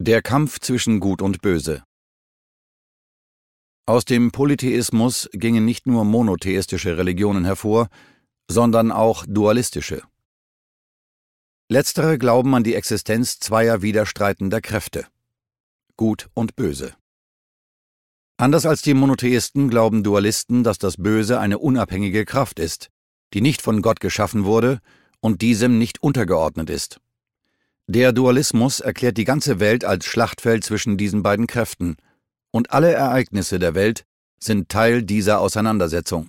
Der Kampf zwischen Gut und Böse. Aus dem Polytheismus gingen nicht nur monotheistische Religionen hervor, sondern auch dualistische. Letztere glauben an die Existenz zweier widerstreitender Kräfte: Gut und Böse. Anders als die Monotheisten glauben Dualisten, dass das Böse eine unabhängige Kraft ist, die nicht von Gott geschaffen wurde und diesem nicht untergeordnet ist. Der Dualismus erklärt die ganze Welt als Schlachtfeld zwischen diesen beiden Kräften, und alle Ereignisse der Welt sind Teil dieser Auseinandersetzung.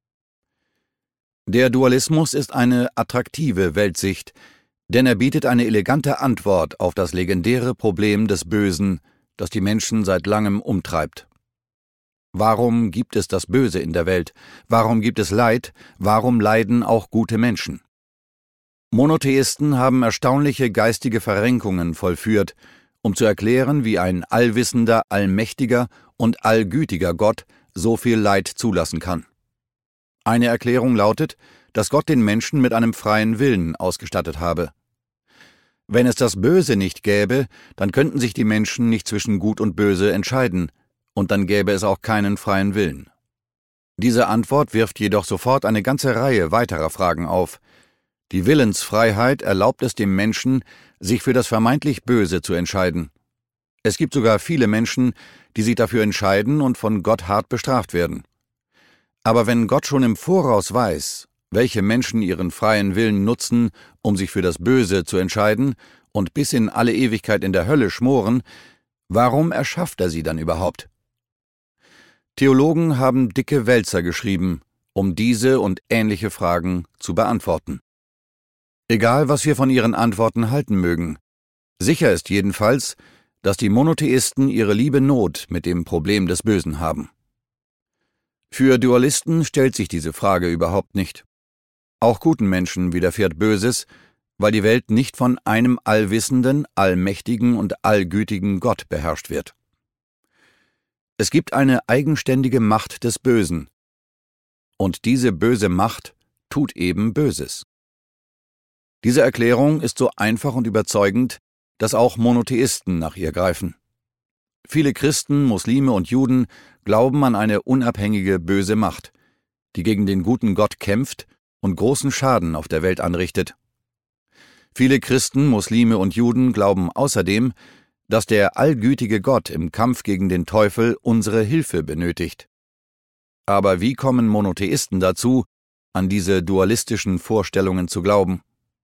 Der Dualismus ist eine attraktive Weltsicht, denn er bietet eine elegante Antwort auf das legendäre Problem des Bösen, das die Menschen seit langem umtreibt. Warum gibt es das Böse in der Welt? Warum gibt es Leid? Warum leiden auch gute Menschen? Monotheisten haben erstaunliche geistige Verrenkungen vollführt, um zu erklären, wie ein allwissender, allmächtiger und allgütiger Gott so viel Leid zulassen kann. Eine Erklärung lautet, dass Gott den Menschen mit einem freien Willen ausgestattet habe. Wenn es das Böse nicht gäbe, dann könnten sich die Menschen nicht zwischen Gut und Böse entscheiden, und dann gäbe es auch keinen freien Willen. Diese Antwort wirft jedoch sofort eine ganze Reihe weiterer Fragen auf. Die Willensfreiheit erlaubt es dem Menschen, sich für das vermeintlich Böse zu entscheiden. Es gibt sogar viele Menschen, die sich dafür entscheiden und von Gott hart bestraft werden. Aber wenn Gott schon im Voraus weiß, welche Menschen ihren freien Willen nutzen, um sich für das Böse zu entscheiden und bis in alle Ewigkeit in der Hölle schmoren, warum erschafft er sie dann überhaupt? Theologen haben dicke Wälzer geschrieben, um diese und ähnliche Fragen zu beantworten. Egal, was wir von ihren Antworten halten mögen, sicher ist jedenfalls, dass die Monotheisten ihre liebe Not mit dem Problem des Bösen haben. Für Dualisten stellt sich diese Frage überhaupt nicht. Auch guten Menschen widerfährt Böses, weil die Welt nicht von einem allwissenden, allmächtigen und allgütigen Gott beherrscht wird. Es gibt eine eigenständige Macht des Bösen, und diese böse Macht tut eben Böses. Diese Erklärung ist so einfach und überzeugend, dass auch Monotheisten nach ihr greifen. Viele Christen, Muslime und Juden glauben an eine unabhängige böse Macht, die gegen den guten Gott kämpft und großen Schaden auf der Welt anrichtet. Viele Christen, Muslime und Juden glauben außerdem, dass der allgütige Gott im Kampf gegen den Teufel unsere Hilfe benötigt. Aber wie kommen Monotheisten dazu, an diese dualistischen Vorstellungen zu glauben?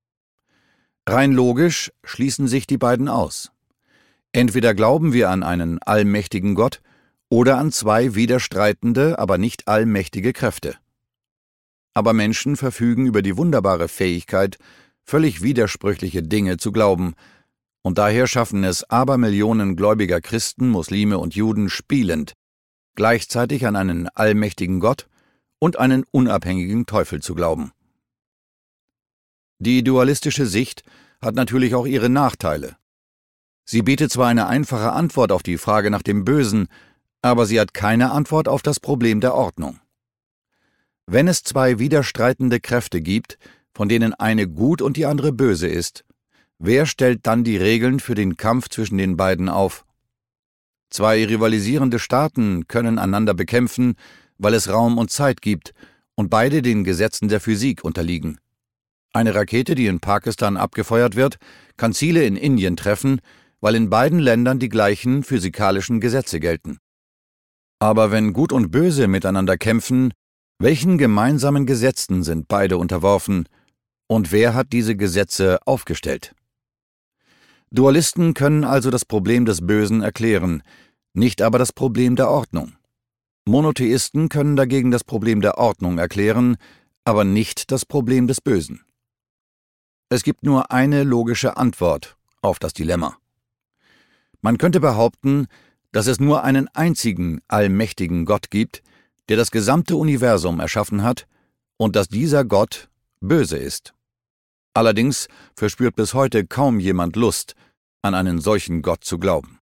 Rein logisch schließen sich die beiden aus. Entweder glauben wir an einen allmächtigen Gott oder an zwei widerstreitende, aber nicht allmächtige Kräfte. Aber Menschen verfügen über die wunderbare Fähigkeit, völlig widersprüchliche Dinge zu glauben, und daher schaffen es Abermillionen gläubiger Christen, Muslime und Juden spielend, gleichzeitig an einen allmächtigen Gott und einen unabhängigen Teufel zu glauben. Die dualistische Sicht hat natürlich auch ihre Nachteile. Sie bietet zwar eine einfache Antwort auf die Frage nach dem Bösen, aber sie hat keine Antwort auf das Problem der Ordnung. Wenn es zwei widerstreitende Kräfte gibt, von denen eine gut und die andere böse ist, wer stellt dann die Regeln für den Kampf zwischen den beiden auf? Zwei rivalisierende Staaten können einander bekämpfen, weil es Raum und Zeit gibt und beide den Gesetzen der Physik unterliegen. Eine Rakete, die in Pakistan abgefeuert wird, kann Ziele in Indien treffen, weil in beiden Ländern die gleichen physikalischen Gesetze gelten. Aber wenn Gut und Böse miteinander kämpfen, welchen gemeinsamen Gesetzen sind beide unterworfen und wer hat diese Gesetze aufgestellt? Dualisten können also das Problem des Bösen erklären, nicht aber das Problem der Ordnung. Monotheisten können dagegen das Problem der Ordnung erklären, aber nicht das Problem des Bösen. Es gibt nur eine logische Antwort auf das Dilemma. Man könnte behaupten, dass es nur einen einzigen allmächtigen Gott gibt, der das gesamte Universum erschaffen hat, und dass dieser Gott böse ist. Allerdings verspürt bis heute kaum jemand Lust, an einen solchen Gott zu glauben.